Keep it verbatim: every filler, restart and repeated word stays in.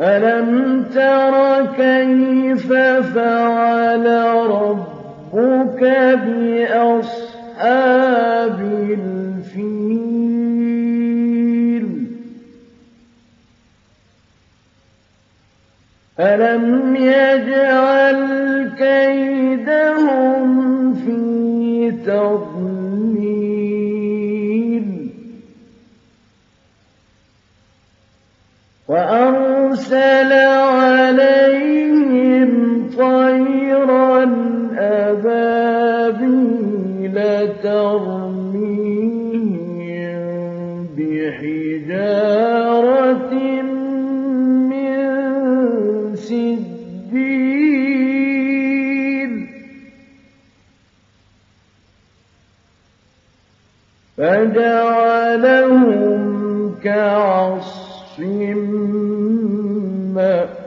أَلَمْ تَرَ كَيْفَ فَعَلَ رَبُّكَ بِأَصْحَابِ الْفِيلِ أَلَمْ يَجْعَلْ كَيْدَهُمْ فِي تَضْلِيلٍ وَأَرْسَلَ عَلَيْهِمْ طَيْرًا أَبَابِيلَ تَرْمِيهِم بِحِجَارَةٍ مِّن سِجِّيلٍ فَجَعَلَهُمْ كَعَصْفٍ مَّأْكُولٍ